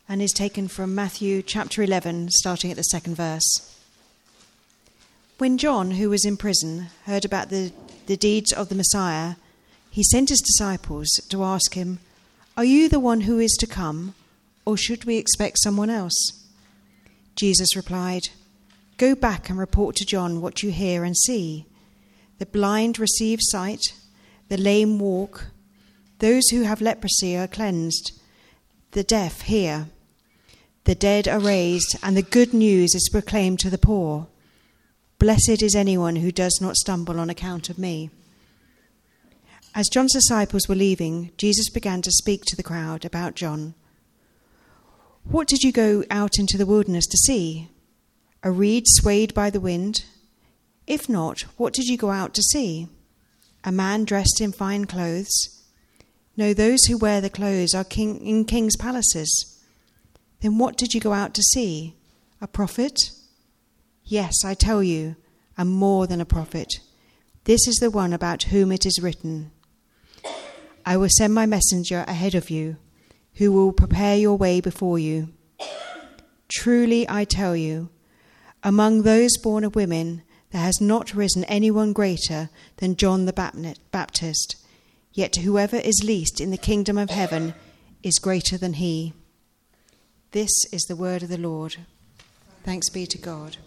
and is taken from Matthew chapter 11, starting at the second verse. When John, who was in prison, heard about the deeds of the Messiah, he sent his disciples to ask him, "Are you the one who is to come, or should we expect someone else?" Jesus replied, "Go back and report to John what you hear and see. The blind receive sight, the lame walk, those who have leprosy are cleansed, the deaf hear, the dead are raised, and the good news is proclaimed to the poor. Blessed is anyone who does not stumble on account of me." As John's disciples were leaving, Jesus began to speak to the crowd about John. "What did you go out into the wilderness to see? A reed swayed by the wind? If not, what did you go out to see? A man dressed in fine clothes? No, those who wear the clothes are in kings' palaces. Then what did you go out to see? A prophet? Yes, I tell you, and more than a prophet. This is the one about whom it is written, 'I will send my messenger ahead of you, who will prepare your way before you.' Truly I tell you, among those born of women, there has not risen anyone greater than John the Baptist. Yet whoever is least in the kingdom of heaven is greater than he." This is the word of the Lord. Thanks be to God.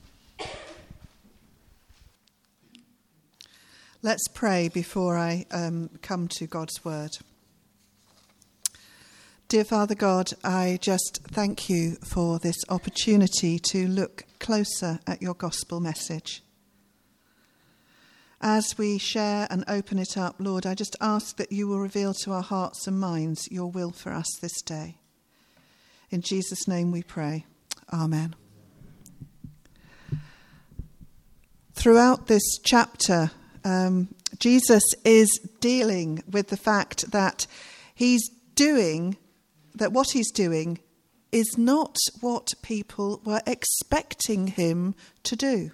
Let's pray before I come to God's word. Dear Father God, I just thank you for this opportunity to look closer at your gospel message. As we share and open it up, Lord, I just ask that you will reveal to our hearts and minds your will for us this day. In Jesus' name we pray. Amen. Throughout this chapter, Jesus is dealing with the fact that what he's doing is not what people were expecting him to do.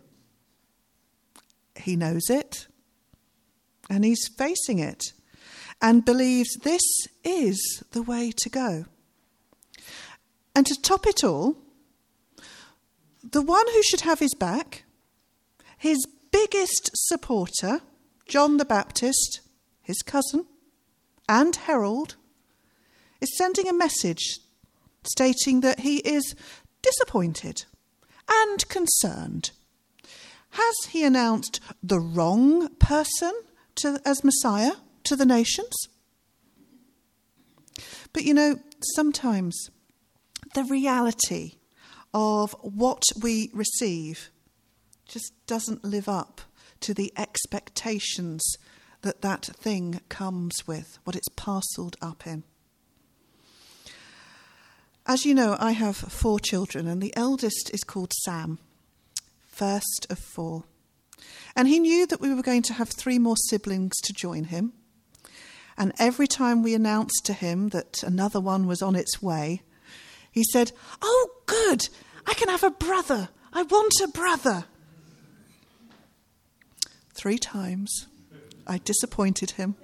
He knows it, and he's facing it, and believes this is the way to go. And to top it all, the one who should have his back, his biggest supporter, John the Baptist, his cousin and herald, is sending a message stating that he is disappointed and concerned. Has he announced the wrong person as Messiah to the nations? But sometimes the reality of what we receive just doesn't live up to the expectations that thing comes with, what it's parcelled up in. As you know, I have 4 children, and the eldest is called Sam, first of 4. And he knew that we were going to have 3 more siblings to join him. And every time we announced to him that another one was on its way, he said, "Oh, good, I can have a brother. I want a brother." 3 times I disappointed him.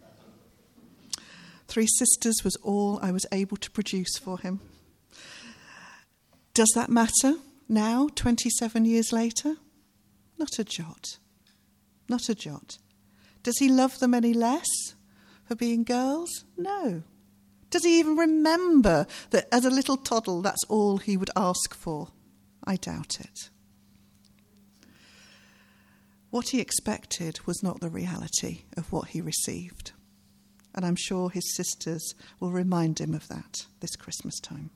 3 sisters was all I was able to produce for him. Does that matter now, 27 years later? Not a jot. Not a jot. Does he love them any less for being girls? No. Does he even remember that as a little toddle that's all he would ask for? I doubt it. What he expected was not the reality of what he received. And I'm sure his sisters will remind him of that this Christmas time.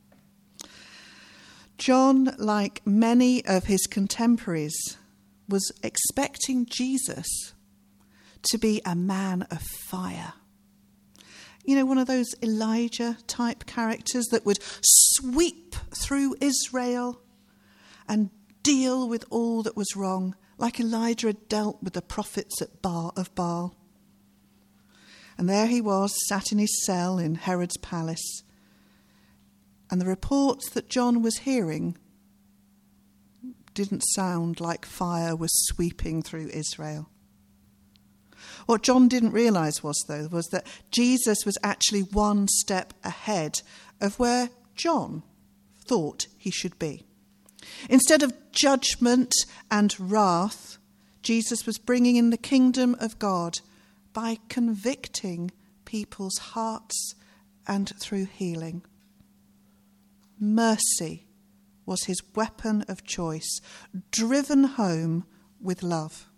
John, like many of his contemporaries, was expecting Jesus to be a man of fire. One of those Elijah-type characters that would sweep through Israel and deal with all that was wrong, like Elijah had dealt with the prophets of Baal. And there he was, sat in his cell in Herod's palace. And the reports that John was hearing didn't sound like fire was sweeping through Israel. What John didn't realise was that Jesus was actually one step ahead of where John thought he should be. Instead of judgment and wrath, Jesus was bringing in the kingdom of God by convicting people's hearts and through healing. Mercy was his weapon of choice, driven home with love.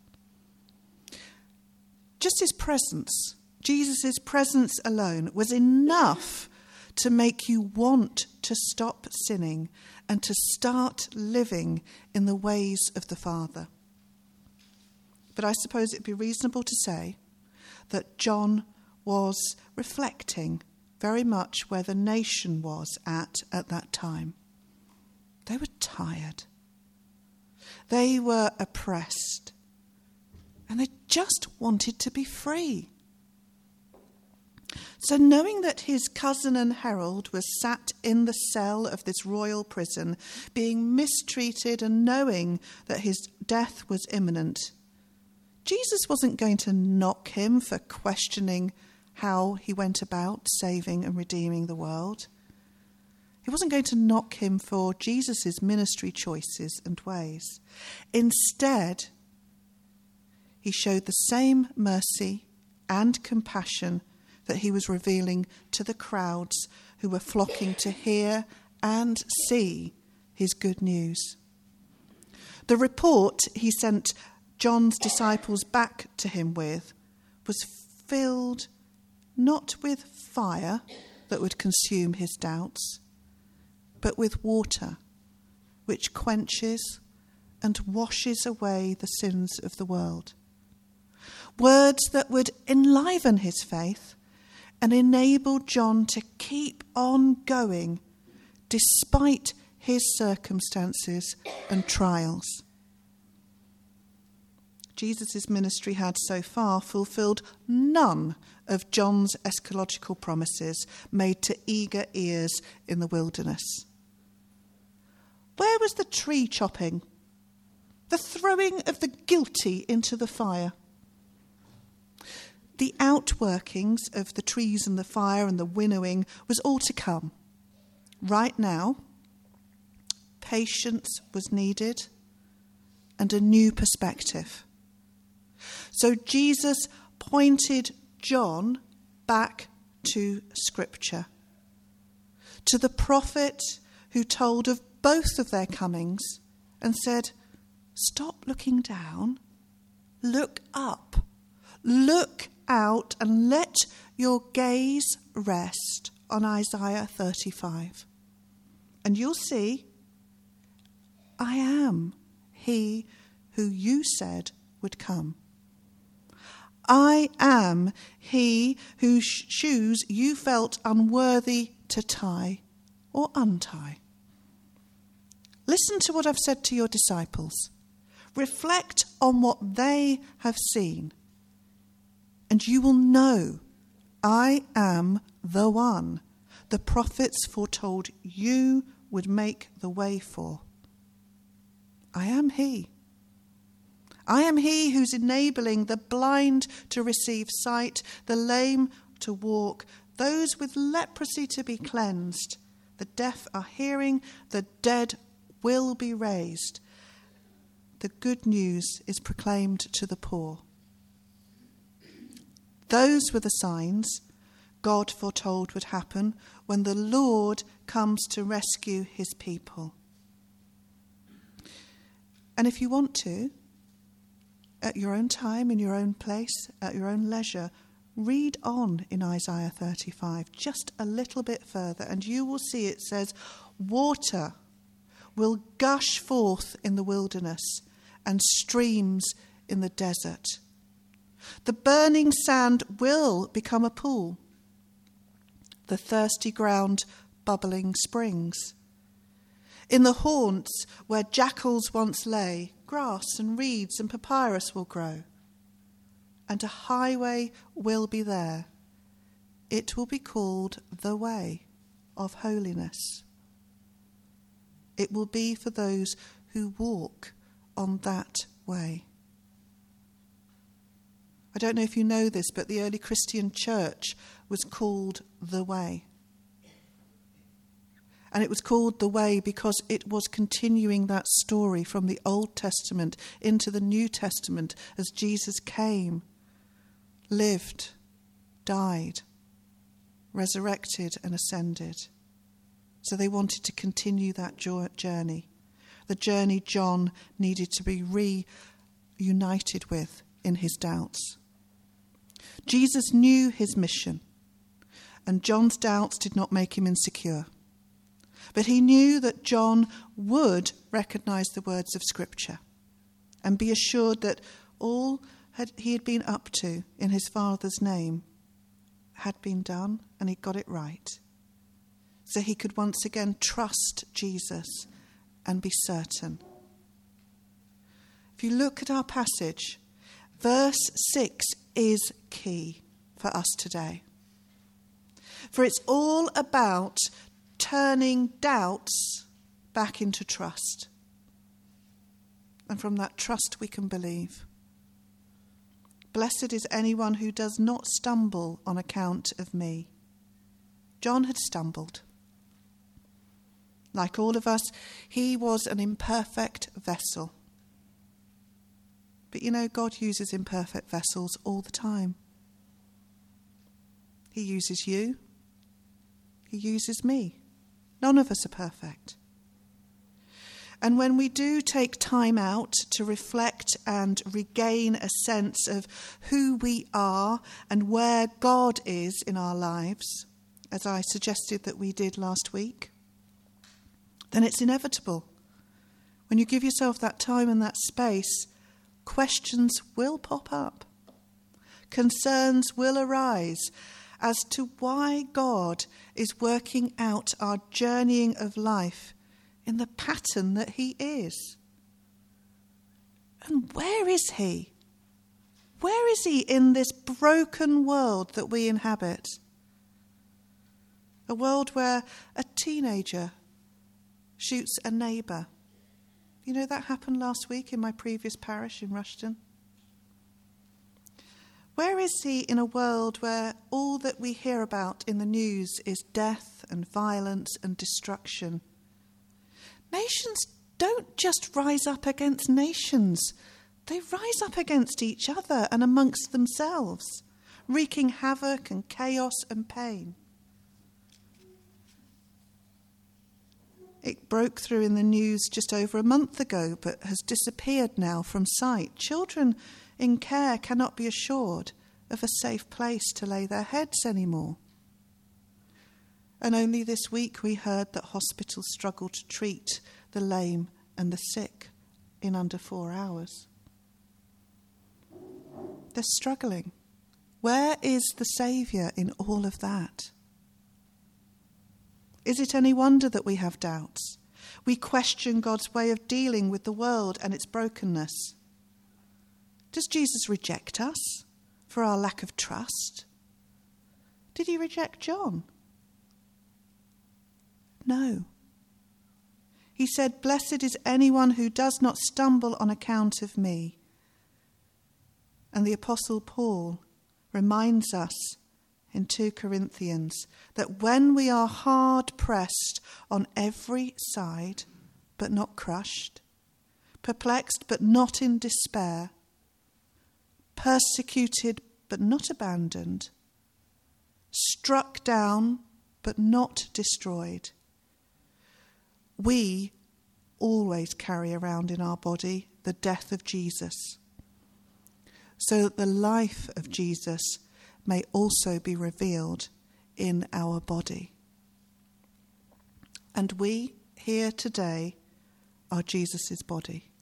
Just his presence, Jesus' presence alone, was enough to make you want to stop sinning and to start living in the ways of the Father. But I suppose it'd be reasonable to say that John was reflecting very much where the nation was at that time. They were tired. They were oppressed. And they just wanted to be free. So knowing that his cousin and herald was sat in the cell of this royal prison, being mistreated and knowing that his death was imminent, Jesus wasn't going to knock him for questioning how he went about saving and redeeming the world. He wasn't going to knock him for Jesus' ministry choices and ways. Instead, he showed the same mercy and compassion that he was revealing to the crowds who were flocking to hear and see his good news. The report he sent John's disciples back to him with was filled not with fire that would consume his doubts, but with water which quenches and washes away the sins of the world. Words that would enliven his faith and enable John to keep on going despite his circumstances and trials. Jesus' ministry had so far fulfilled none of John's eschatological promises made to eager ears in the wilderness. Where was the tree chopping? The throwing of the guilty into the fire? The outworkings of the trees and the fire and the winnowing was all to come. Right now, patience was needed and a new perspective. So Jesus pointed John back to Scripture, to the prophet who told of both of their comings and said, stop looking down, look up, look out and let your gaze rest on Isaiah 35. And you'll see, I am he who you said would come. I am he whose shoes you felt unworthy to tie or untie. Listen to what I've said to your disciples. Reflect on what they have seen, and you will know I am the one the prophets foretold you would make the way for. I am he. I am he who's enabling the blind to receive sight, the lame to walk, those with leprosy to be cleansed. The deaf are hearing, the dead will be raised. The good news is proclaimed to the poor. Those were the signs God foretold would happen when the Lord comes to rescue his people. And if you want to, at your own time, in your own place, at your own leisure, read on in Isaiah 35 just a little bit further, and you will see it says, water will gush forth in the wilderness and streams in the desert. The burning sand will become a pool, the thirsty ground bubbling springs. In the haunts where jackals once lay, grass and reeds and papyrus will grow, and a highway will be there. It will be called the way of holiness. It will be for those who walk on that way. I don't know if you know this, but the early Christian church was called the Way. And it was called The Way because it was continuing that story from the Old Testament into the New Testament as Jesus came, lived, died, resurrected and ascended. So they wanted to continue that journey. The journey John needed to be reunited with in his doubts. Jesus knew his mission, and John's doubts did not make him insecure. But he knew that John would recognize the words of Scripture and be assured that all he had been up to in his Father's name had been done and he got it right. So he could once again trust Jesus and be certain. If you look at our passage, verse 6 is key for us today. For it's all about turning doubts back into trust. And from that trust we can believe. Blessed is anyone who does not stumble on account of me. John had stumbled. Like all of us, he was an imperfect vessel. But you know, God uses imperfect vessels all the time. He uses you. He uses me. None of us are perfect. And when we do take time out to reflect and regain a sense of who we are and where God is in our lives, as I suggested that we did last week, then it's inevitable. When you give yourself that time and that space, questions will pop up. Concerns will arise as to why God is working out our journeying of life in the pattern that he is. And where is he? Where is he in this broken world that we inhabit? A world where a teenager shoots a neighbour. You know, that happened last week in my previous parish in Rushden. Where is he in a world where all that we hear about in the news is death and violence and destruction? Nations don't just rise up against nations. They rise up against each other and amongst themselves, wreaking havoc and chaos and pain. It broke through in the news just over a month ago, but has disappeared now from sight. Children in care cannot be assured of a safe place to lay their heads anymore. And only this week we heard that hospitals struggle to treat the lame and the sick in under 4 hours. They're struggling. Where is the Saviour in all of that? Is it any wonder that we have doubts? We question God's way of dealing with the world and its brokenness. Does Jesus reject us for our lack of trust? Did he reject John? No. He said, "Blessed is anyone who does not stumble on account of me." And the Apostle Paul reminds us in 2 Corinthians that when we are hard pressed on every side, but not crushed, perplexed but not in despair, persecuted but not abandoned, struck down but not destroyed, we always carry around in our body the death of Jesus, so that the life of Jesus may also be revealed in our body. And we here today are Jesus' body,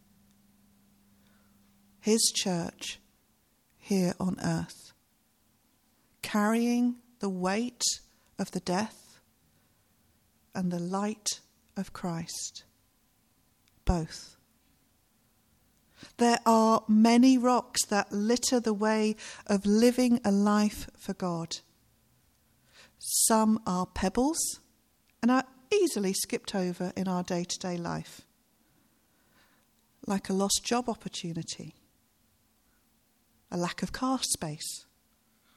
his church here on earth, carrying the weight of the death and the light of Christ, both. There are many rocks that litter the way of living a life for God. Some are pebbles and are easily skipped over in our day-to-day life, like a lost job opportunity, a lack of car space.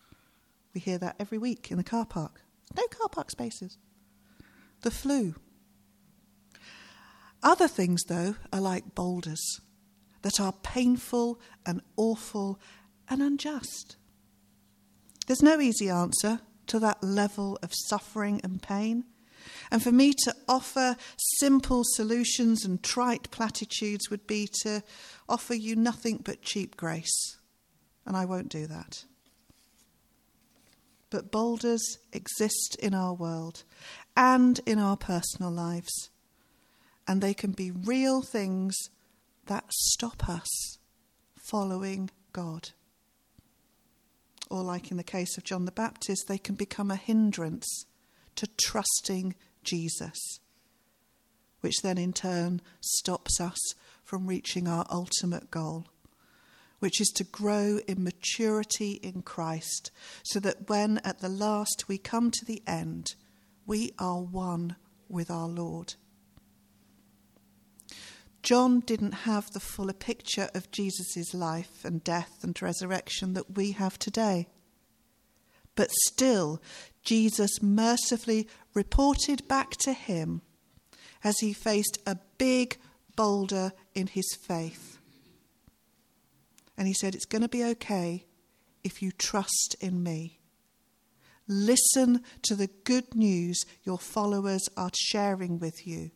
We hear that every week in the car park. No car park spaces. The flu, Other things, though, are like boulders that are painful and awful and unjust. There's no easy answer to that level of suffering and pain. And for me to offer simple solutions and trite platitudes would be to offer you nothing but cheap grace. And I won't do that. But boulders exist in our world and in our personal lives. And they can be real things that stop us following God. Or like in the case of John the Baptist, they can become a hindrance to trusting Jesus, which then in turn stops us from reaching our ultimate goal, which is to grow in maturity in Christ, so that when at the last we come to the end, we are one with our Lord. John didn't have the fuller picture of Jesus' life and death and resurrection that we have today. But still, Jesus mercifully reported back to him as he faced a big boulder in his faith. And he said, it's going to be okay if you trust in me. Listen to the good news your followers are sharing with you.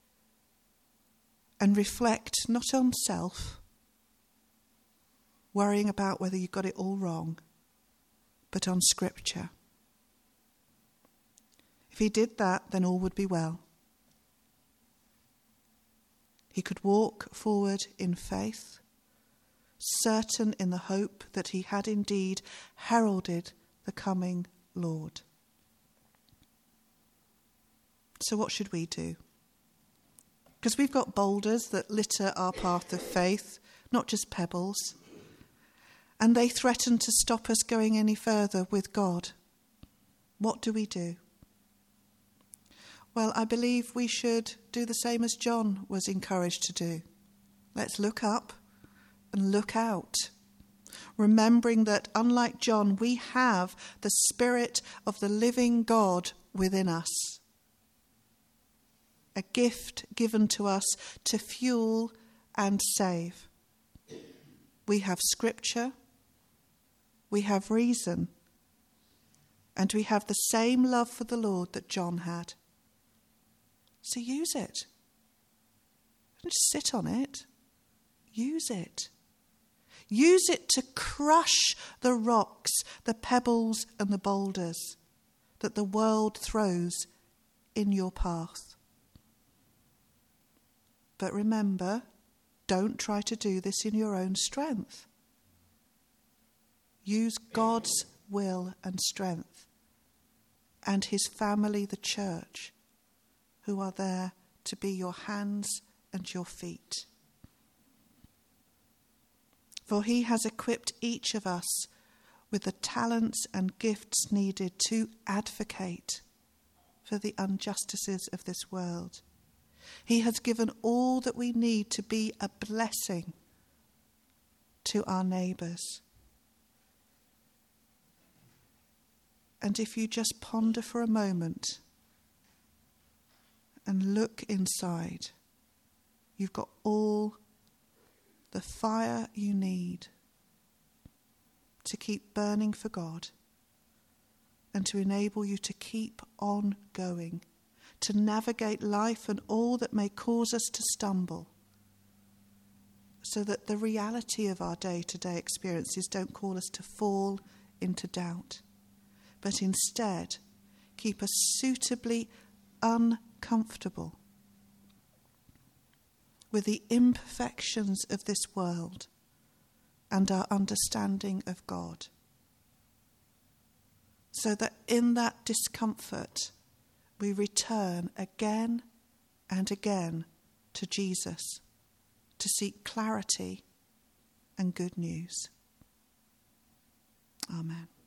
And reflect not on self, worrying about whether you got it all wrong, but on Scripture. If he did that, then all would be well. He could walk forward in faith, certain in the hope that he had indeed heralded the coming Lord. So what should we do? Because we've got boulders that litter our path of faith, not just pebbles. And they threaten to stop us going any further with God. What do we do? Well, I believe we should do the same as John was encouraged to do. Let's look up and look out, remembering that, unlike John, we have the Spirit of the living God within us. A gift given to us to fuel and save. We have Scripture, we have reason, and we have the same love for the Lord that John had. So use it. Don't just sit on it. Use it. Use it to crush the rocks, the pebbles and the boulders that the world throws in your path. But remember, don't try to do this in your own strength. Use God's will and strength and his family, the church, who are there to be your hands and your feet. For he has equipped each of us with the talents and gifts needed to advocate for the injustices of this world. He has given all that we need to be a blessing to our neighbours. And if you just ponder for a moment and look inside, you've got all the fire you need to keep burning for God and to enable you to keep on going, to navigate life and all that may cause us to stumble, so that the reality of our day-to-day experiences don't call us to fall into doubt, but instead keep us suitably uncomfortable with the imperfections of this world and our understanding of God, so that in that discomfort we return again and again to Jesus to seek clarity and good news. Amen.